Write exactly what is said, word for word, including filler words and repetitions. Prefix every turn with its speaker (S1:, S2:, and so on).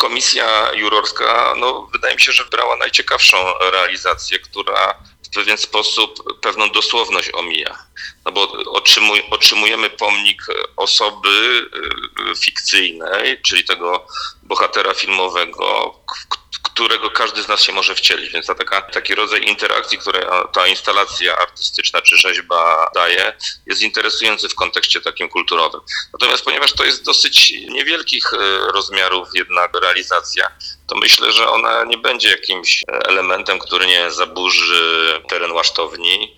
S1: komisja jurorska, no, wydaje mi się, że wybrała najciekawszą realizację, która w pewien sposób pewną dosłowność omija. No bo otrzymuj, otrzymujemy pomnik osoby fikcyjnej, czyli tego bohatera filmowego, którego każdy z nas się może wcielić. Więc ta taka, taki rodzaj interakcji, które ta instalacja artystyczna czy rzeźba daje, jest interesujący w kontekście takim kulturowym. Natomiast ponieważ to jest dosyć niewielkich rozmiarów jednak realizacja, to myślę, że ona nie będzie jakimś elementem, który nie zaburzy teren łasztowni.